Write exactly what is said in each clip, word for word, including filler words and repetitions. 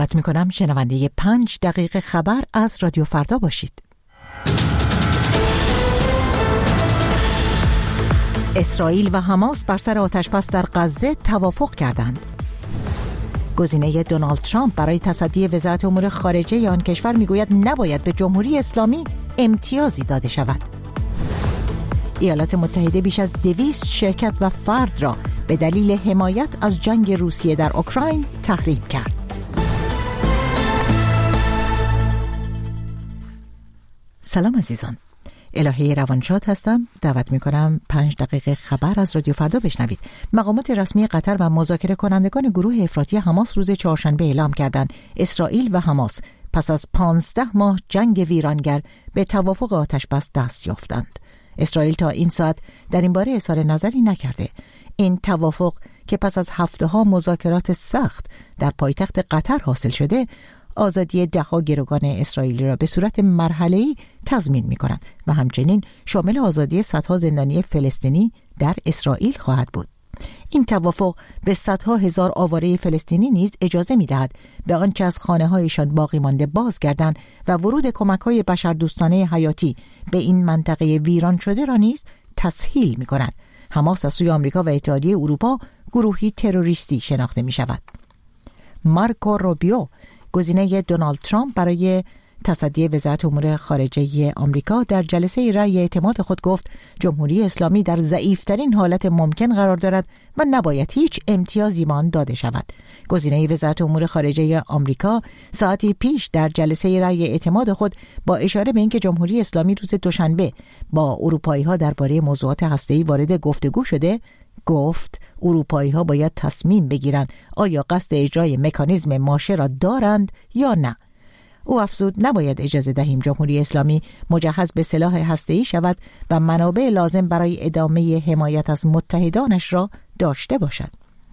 دعوت می‌کنم شنونده پنج دقیقه خبر از رادیو فردا باشید. اسرائیل و حماس بر سر آتش‌بس در غزه توافق کردند. گزینه دونالد ترامپ برای تصدی وزارت امور خارجه آن کشور میگوید نباید به جمهوری اسلامی امتیازی داده شود. ایالات متحده بیش از دویست شرکت و فرد را به دلیل حمایت از جنگ روسیه در اوکراین تحریم کرد. سلام عزیزان، الهه روانشاد هستم. دعوت میکنم پنج دقیقه خبر از رادیو فردا بشنوید. مقامات رسمی قطر و مذاکره کنندگان گروه افراطی حماس روز چهارشنبه اعلام کردند اسرائیل و حماس پس از پانزده ماه جنگ ویرانگر به توافق آتش‌بس دست یافتند. اسرائیل تا این ساعت در این باره اظهار نظری نکرده. این توافق که پس از هفته‌ها مذاکرات سخت در پایتخت قطر حاصل شده، آزادی ده‌ها گروگان اسرائیلی را به صورت مرحله‌ای تضمین می‌کند و همچنین شامل آزادی صدها زندانی فلسطینی در اسرائیل خواهد بود. این توافق به صدها هزار آواره فلسطینی نیز اجازه می‌دهد به آنچه از خانه‌هایشان باقی مانده بازگردند و ورود کمک‌های بشردوستانه حیاتی به این منطقه ویران شده را نیز تسهیل می‌کند. حماس از سوی آمریکا و اتحادیه اروپا گروهی تروریستی شناخته می‌شود. مارکو روبیو، گزینه دونالد ترامپ برای تصدی وزارت امور خارجه آمریکا، در جلسه رأی اعتماد خود گفت جمهوری اسلامی در ضعیف‌ترین حالت ممکن قرار دارد و نباید هیچ امتیازی به آن داده شود. گزینه وزارت امور خارجه آمریکا ساعتی پیش در جلسه رأی اعتماد خود با اشاره به اینکه جمهوری اسلامی روز دوشنبه با اروپایی‌ها درباره موضوعات هسته‌ای وارد گفتگو شده، گفت اروپایی‌ها باید تصمیم بگیرند آیا قصد اجرای مکانیزم ماشه را دارند یا نه. او افزود نباید اجازه دهیم جمهوری اسلامی مجهز به سلاح هسته‌ای شود و منابع لازم برای ادامه حمایت از متحدانش را داشته باشد.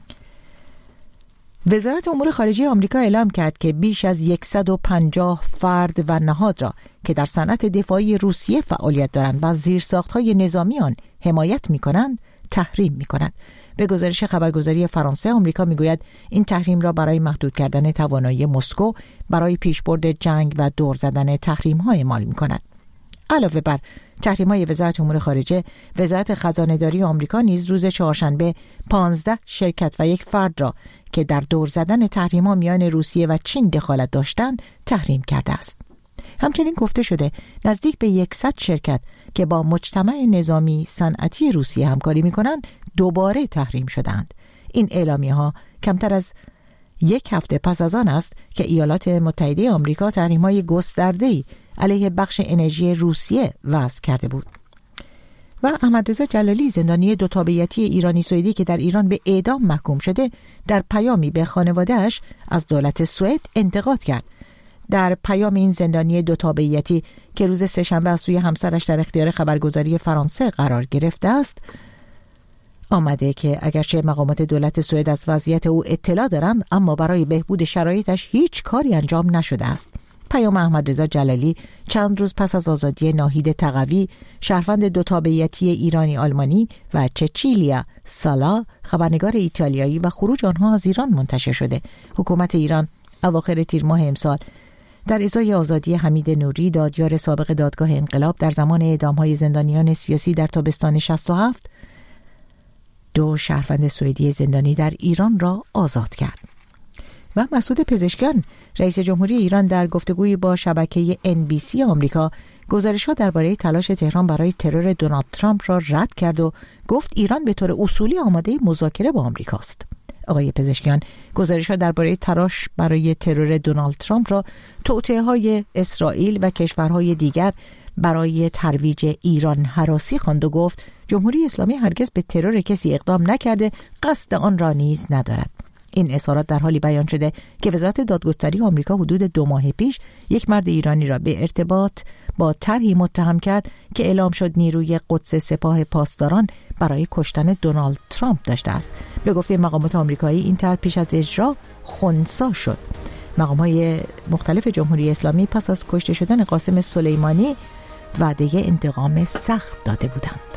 وزارت امور خارجه آمریکا اعلام کرد که بیش از صد و پنجاه فرد و نهاد را که در صنعت دفاعی روسیه فعالیت دارند و زیرساخت‌های نظامی آن حمایت می‌کنند تحریم می‌کند. به گزارش خبرگزاری فرانسه، آمریکا میگوید این تحریم را برای محدود کردن توانایی مسکو برای پیشبرد جنگ و دور زدن تحریم‌ها اعمال می‌کند. علاوه بر تحریم‌های وزارت امور خارجه، وزارت خزانه‌داری آمریکا نیز روز چهارشنبه پانزده شرکت و یک فرد را که در دور زدن تحریم‌ها میان روسیه و چین دخالت داشتند تحریم کرده است. همچنین گفته شده نزدیک به صد شرکت که با مجتمع نظامی صنعتی روسیه همکاری می‌کنند دوباره تحریم شدند. این اعلامیه‌ها کمتر از یک هفته پس از آن است که ایالات متحده آمریکا تحریم‌های گسترده‌ای علیه بخش انرژی روسیه وضع کرده بود. و احمدرضا جلالی، زندانی دو تابعیتی ایرانی سوئدی که در ایران به اعدام محکوم شده، در پیامی به خانواده‌اش از دولت سوئد انتقاد کرد. در پیام این زندانی دو تابعیتی که روز سه‌شنبه از سوی همسرش در اختیار خبرگزاری فرانسه قرار گرفته است، آمده که اگرچه مقامات دولت سوئد از وضعیت او اطلاع دارند، اما برای بهبود شرایطش هیچ کاری انجام نشده است. پیام احمدرضا جلالی چند روز پس از آزادی ناهید تقوی، شهروند دو تابعیتی ایرانی آلمانی، و چچیلیا سالا، خبرنگار ایتالیایی، و خروج آنها از ایران منتشر شده. حکومت ایران اواخر تیر ماه امسال در ازای آزادی حمید نوری، دادیار سابق دادگاه انقلاب، در زمان اعدام‌های زندانیان سیاسی در تابستان شصت و هفت، دو شهروند سوئدی زندانی در ایران را آزاد کرد. و مسعود پزشکیان، رئیس جمهوری ایران، در گفتگویی با شبکه ان بی سی آمریکا گزارش‌ها درباره تلاش تهران برای ترور دونالد ترامپ را رد کرد و گفت ایران به طور اصولی آماده مذاکره با آمریکاست. آقای پزشکیان گزارش‌ها درباره تلاش برای ترور دونالد ترامپ را توطئه‌های اسرائیل و کشورهای دیگر برای ترویج ایران هراسی خواند و گفت جمهوری اسلامی هرگز به ترور کسی اقدام نکرده، قصد آن را نیز ندارد. این اظهارات در حالی بیان شده که وزارت دادگستری آمریکا حدود دو ماه پیش یک مرد ایرانی را به ارتباط با طرحی متهم کرد که اعلام شد نیروی قدس سپاه پاسداران برای کشتن دونالد ترامپ داشته است. به گفته مقامات آمریکایی این طرح پیش از اجرا خنثی شد. مقامات مختلف جمهوری اسلامی پس از کشته شدن قاسم سلیمانی وعده انتقام سخت داده بودند.